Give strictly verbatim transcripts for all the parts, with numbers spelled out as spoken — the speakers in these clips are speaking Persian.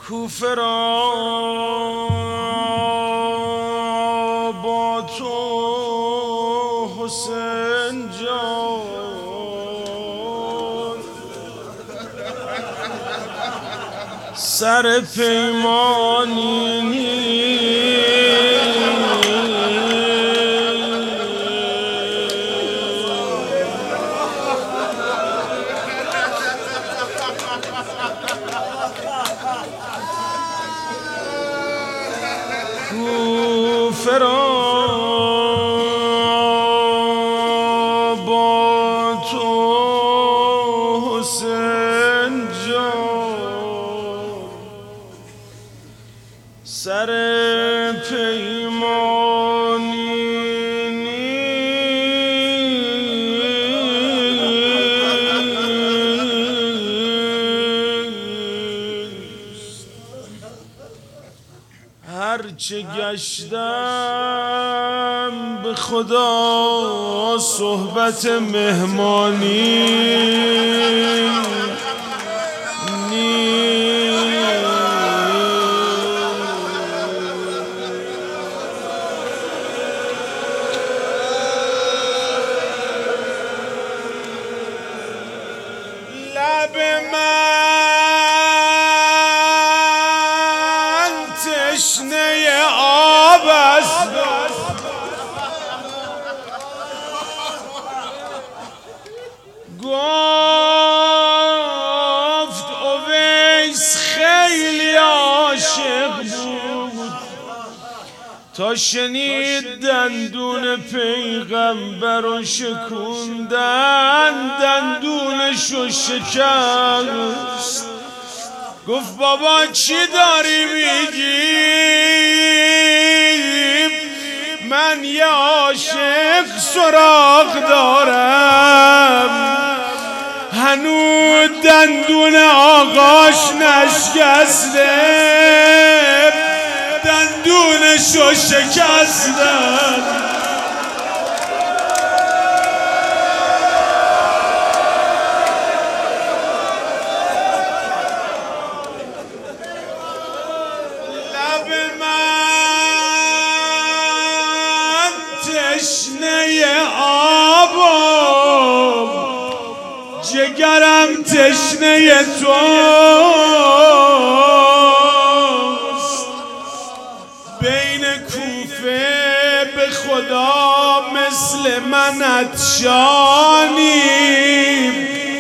کوفه را با تو حسین جان سر پیمانی کوفه را با تو حسین جان سر پیمانی هرچه گشتم به خدا صحبت مهمانی لب من تشنه آب است گفت اویس خیلی عاشق بود تا شنید دندون پیغمبر و شکوندن دندونشو شکست گفت بابا چی داری میگی من یه عاشق سراغ دارم هنوز دندون آقاش نشکسته دندونشو شکستن لب من تشنه آبم جگرم تشنه توست بین کوفه به خدا مثل من عطشانیم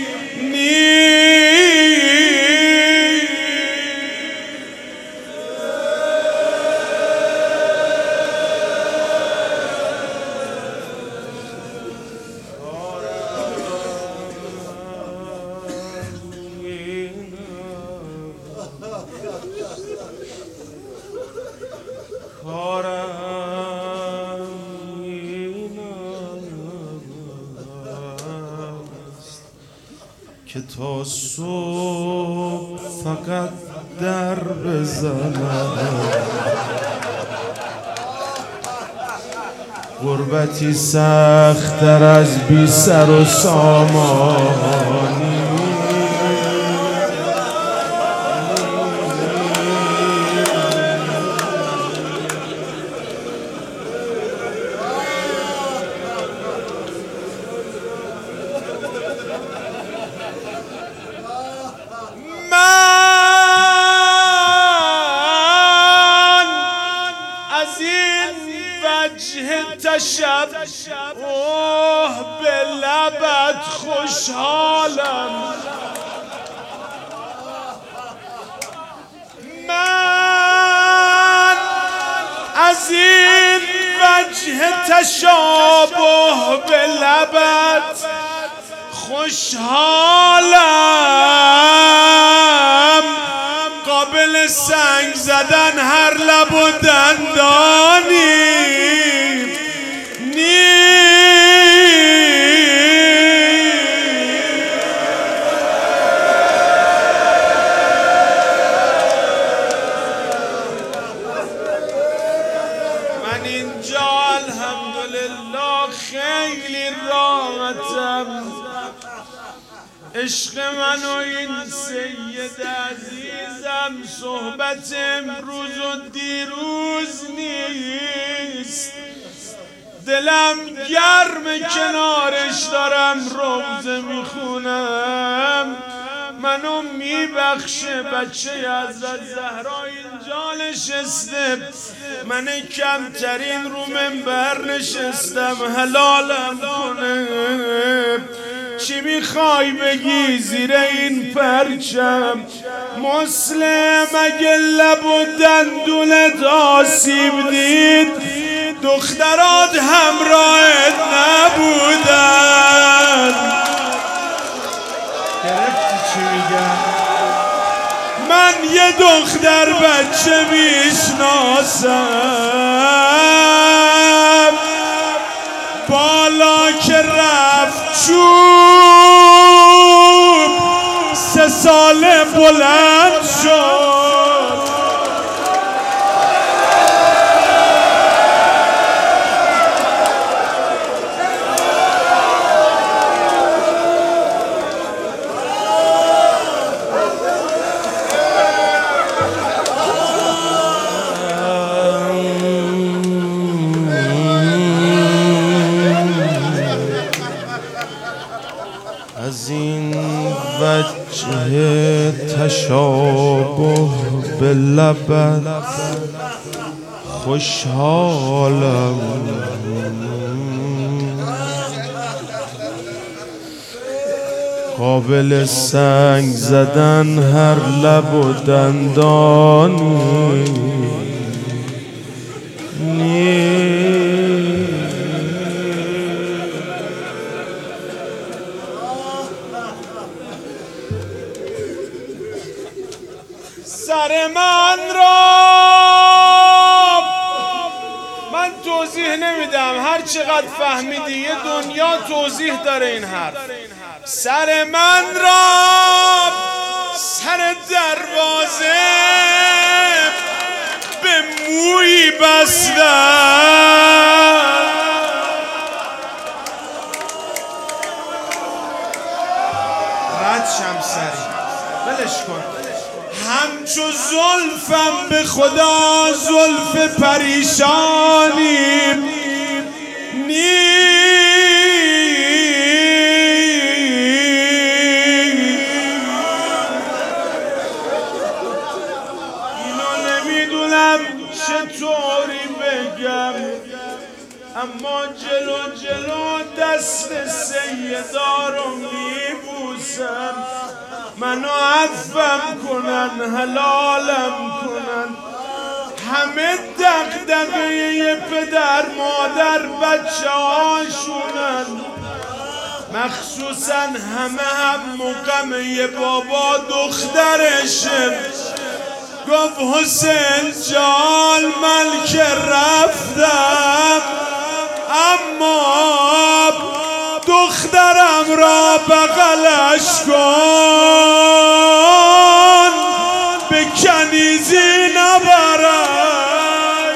کارم این است که تا صبح فقط در بزنم غربتی سخت‌تر از بی سر و سامانی اوه به لبت خوشحالم من از این وجه تشابه به لبت خوشحالم قابل سنگ زدن هر لب و دندانی من اینجا الحمدلله خیلی راحتم عشق منو این سید عزیزم صحبت امروز و دیروز نیست، دلم گرم کنارش دارم روزه میخونم، منو میبخشه بچه حضرت زهرا اینجا نشسته، من کمترین رو منبر نشستم، حلالم کنه. چی میخوای بگی زیر این پرچم؟ مسلم اگه لب و دندونت آسیب دید، دخترات همراهت نبودن. گرفتی چی میگم؟ من یه دختر بچه میشناسم، بالا که رفت چوب سه ساله بلند شد. از این وجه تشابه به لبت خوشحالم، قابل سنگ زدن هر لب و دندانی نیست. سر من را من توضیح نمیدم، هر چقدر فهمیدی یه دنیا توضیح داره این حرف. سر من را سر دروازه به مویی بستم، رد شم سری بلش کن، همچو زلفم به خدا زلف پریشانی نیست. اینو نمیدونم چطوری بگم، اما جلو جلو دست سیدا رو میبوسم، منو عفوم کنن حلالم کنن. همه دغدغه یه پدر مادر بچه هاشونن، مخصوصا همه هم مقام یه بابا دخترشه. گفت حسین جان من که رفتم، اما دخترم را بغلش کن، به کنیزی نبرای.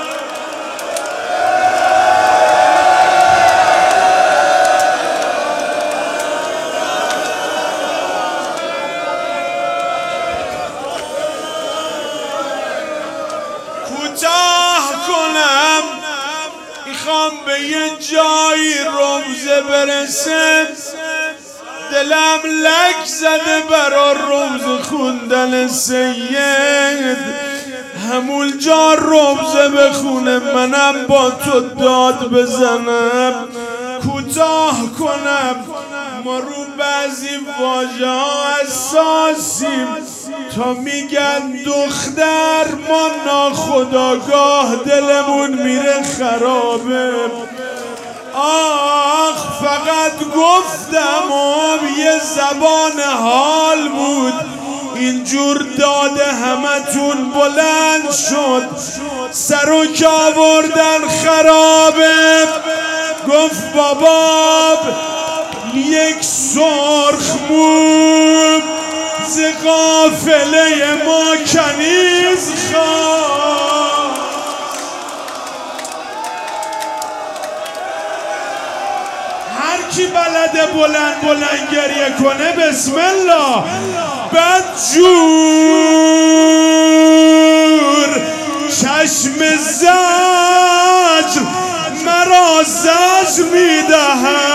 کوتاه کنم، میخوام به یه جایی روزه برسم، دلم لک زده برا روزه خوندن سید. همون جا روزه بخونه منم با تو داد بزنم. کوتاه کنم، ما رو بعضی واژه ها اساسیم، تا میگن دختر ما ناخداگاه دلمون میره خرابه. آخ فقط گفتم و یه زبان حال بود، اینجور داده همتون بلند شد، سرو که آوردن خرابه. گفت بابا یک سرخ موم ز قافله ما کنیز خواه. هر کی بلده بلند بلند گریه کنه بسم الله. بدجور چشم زجر مرا زجر میدهد